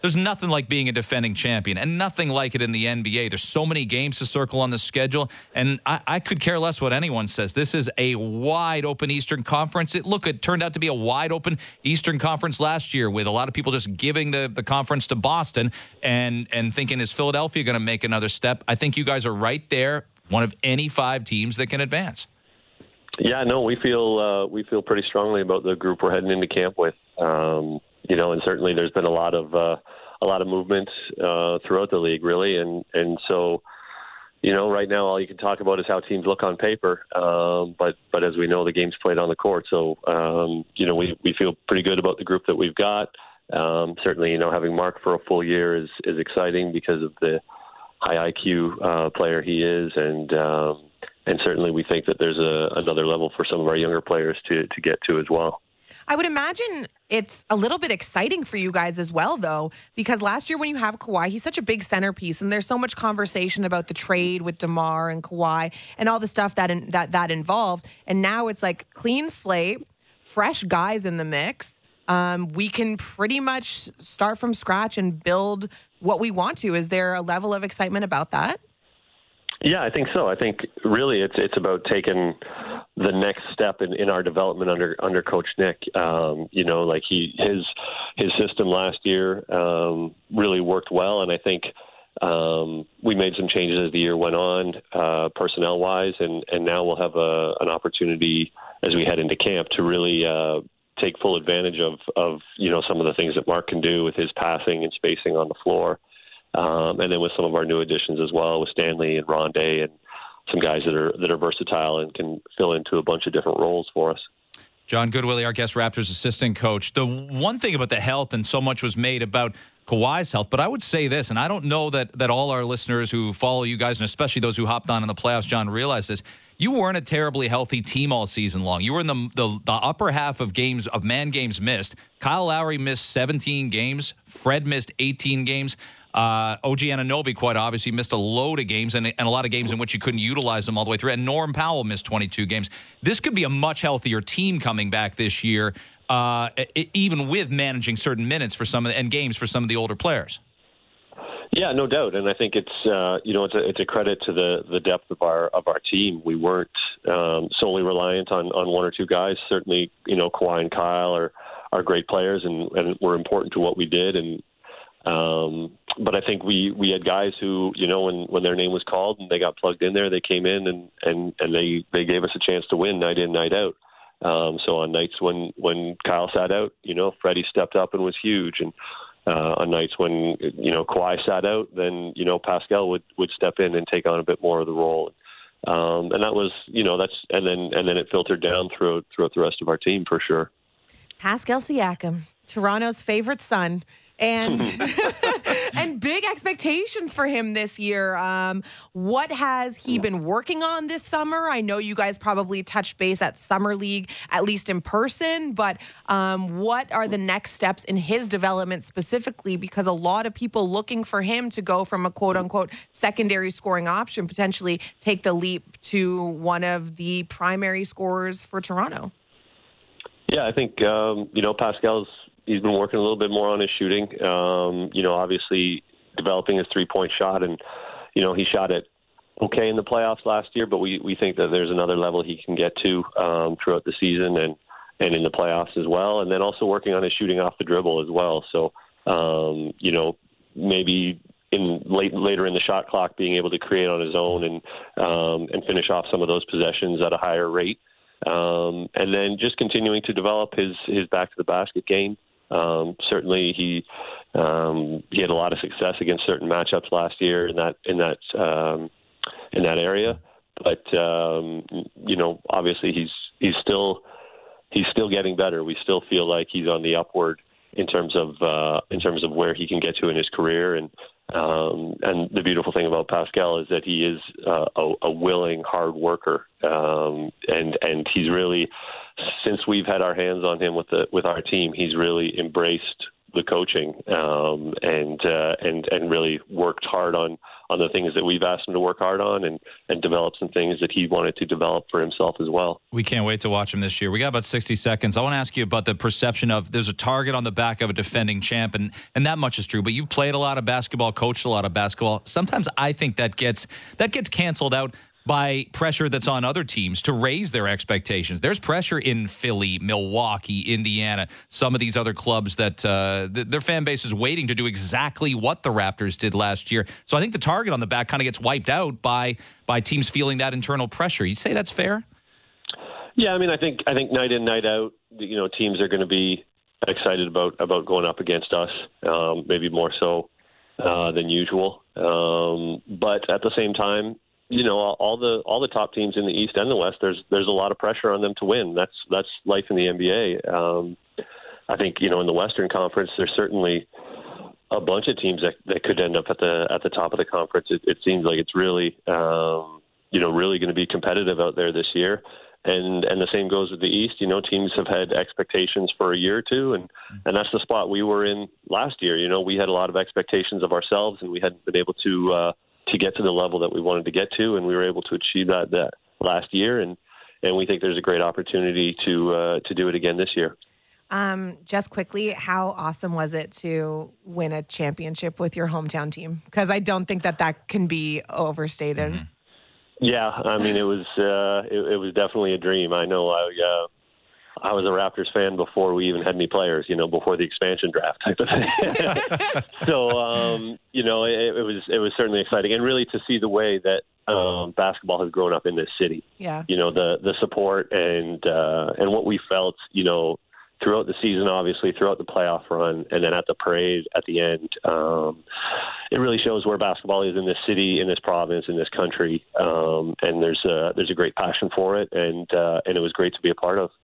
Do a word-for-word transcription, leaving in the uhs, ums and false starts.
There's nothing like being a defending champion and nothing like it in the N B A. There's so many games to circle on the schedule, and I, I could care less what anyone says. This is a wide-open Eastern Conference. It, look, it turned out to be a wide-open Eastern Conference last year with a lot of people just giving the, the conference to Boston and, and thinking, is Philadelphia going to make another step? I think you guys are right there, one of any five teams that can advance. Yeah, no, we feel uh, we feel pretty strongly about the group we're heading into camp with. Um, you know, and certainly there's been a lot of uh, a lot of movement uh, throughout the league, really, and and so you know, right now all you can talk about is how teams look on paper. Um, but but as we know, the game's played on the court, so um, you know, we we feel pretty good about the group that we've got. Um, certainly, you know, having Mark for a full year is is exciting because of the high I Q uh, player he is, and um, and certainly we think that there's a, another level for some of our younger players to, to get to as well. I would imagine it's a little bit exciting for you guys as well, though, because last year when you have Kawhi, he's such a big centerpiece, and there's so much conversation about the trade with DeMar and Kawhi and all the stuff that in, that that involved. And now it's like clean slate, fresh guys in the mix. Um, we can pretty much start from scratch and build what we want to. Is there a level of excitement about that? Yeah, I think so. I think really it's it's about taking the next step in, in our development under under Coach Nick. Um, you know, like he his his system last year um, really worked well, and I think um, we made some changes as the year went on, uh, personnel wise, and, and now we'll have a, an opportunity as we head into camp to really uh, take full advantage of of you know some of the things that Mark can do with his passing and spacing on the floor. Um, and then with some of our new additions as well, with Stanley and Rondé and some guys that are that are versatile and can fill into a bunch of different roles for us. John Goodwillie, our guest Raptors assistant coach. The one thing about the health, and so much was made about Kawhi's health, but I would say this, and I don't know that, that all our listeners who follow you guys, and especially those who hopped on in the playoffs, John, realize this. You weren't a terribly healthy team all season long. You were in the, the the upper half of games of man games missed. Kyle Lowry missed seventeen games. Fred missed eighteen games. Uh, O G Anunoby, quite obviously, missed a load of games and, and a lot of games in which you couldn't utilize them all the way through. And Norm Powell missed twenty-two games. This could be a much healthier team coming back this year, uh, even with managing certain minutes for some of the, and games for some of the older players. Yeah, no doubt, and I think it's uh, you know it's a it's a credit to the, the depth of our of our team. We weren't um, solely reliant on, on one or two guys. Certainly, you know, Kawhi and Kyle are are great players and, and were important to what we did. And um, but I think we, we had guys who, you know, when, when their name was called and they got plugged in there, they came in and, and, and they, they gave us a chance to win night in, night out. Um, so on nights when, when Kyle sat out, you know, Freddie stepped up and was huge. And uh, on nights when, you know, Kawhi sat out, then, you know, Pascal would, would step in and take on a bit more of the role. Um, and that was, you know, that's, and then, and then it filtered down through, throughout the rest of our team for sure. Pascal Siakam, Toronto's favorite son. And and big expectations for him this year. Um, what has he been working on this summer? I know you guys probably touched base at Summer League, at least in person, but um, what are the next steps in his development specifically? Because a lot of people looking for him to go from a quote-unquote secondary scoring option, potentially take the leap to one of the primary scorers for Toronto. Yeah, I think, um, you know, Pascal's he's been working a little bit more on his shooting, um, you know, obviously developing his three-point shot. And, you know, he shot it okay in the playoffs last year, but we, we think that there's another level he can get to um, throughout the season and, and in the playoffs as well. And then also working on his shooting off the dribble as well. So, um, you know, maybe in late, later in the shot clock being able to create on his own and um, and finish off some of those possessions at a higher rate. Um, and then just continuing to develop his, his back-to-the-basket game. Um, certainly, he um, he had a lot of success against certain matchups last year in that in that um, in that area. But um, you know, obviously, he's he's still he's still getting better. We still feel like he's on the upward in terms of uh, in terms of where he can get to in his career. And um, and the beautiful thing about Pascal is that he is uh, a, a willing, hard worker, um, and and he's really, since we've had our hands on him with the with our team, he's really embraced the coaching um, and uh, and and really worked hard on, on the things that we've asked him to work hard on, and, and develop some things that he wanted to develop for himself as well. We can't wait to watch him this year. We got about sixty seconds. I want to ask you about the perception of there's a target on the back of a defending champ, and, and that much is true. But you've played a lot of basketball, coached a lot of basketball. Sometimes I think that gets that gets canceled out by pressure that's on other teams to raise their expectations. There's pressure in Philly, Milwaukee, Indiana, some of these other clubs that uh, th- their fan base is waiting to do exactly what the Raptors did last year. So I think the target on the back kind of gets wiped out by by teams feeling that internal pressure. You say that's fair? Yeah, I mean, I think I think night in, night out, you know, teams are going to be excited about about going up against us, um, maybe more so uh, than usual. Um, but at the same time, you know, all the all the top teams in the East and the West, there's there's a lot of pressure on them to win. That's that's life in the N B A. Um, I think, you know, in the Western Conference, there's certainly a bunch of teams that, that could end up at the at the top of the conference. It, it seems like it's really, um, you know, really going to be competitive out there this year. And and the same goes with the East. You know, teams have had expectations for a year or two, and, and that's the spot we were in last year. You know, we had a lot of expectations of ourselves, and we hadn't been able to uh, to get to the level that we wanted to get to, and we were able to achieve that, that last year. And, and we think there's a great opportunity to uh, to do it again this year. Um, just quickly, how awesome was it to win a championship with your hometown team? Because I don't think that that can be overstated. Mm-hmm. Yeah, I mean, it was uh, it, it was definitely a dream. I know I uh, I was a Raptors fan before we even had any players, you know, before the expansion draft type of thing. so, um, you know, it, it was it was certainly exciting, and really to see the way that um, basketball has grown up in this city. Yeah, you know, the the support and uh, and what we felt, you know, throughout the season, obviously, throughout the playoff run, and then at the parade at the end. Um, it really shows where basketball is in this city, in this province, in this country, um, and there's a, there's a great passion for it, and uh, and it was great to be a part of.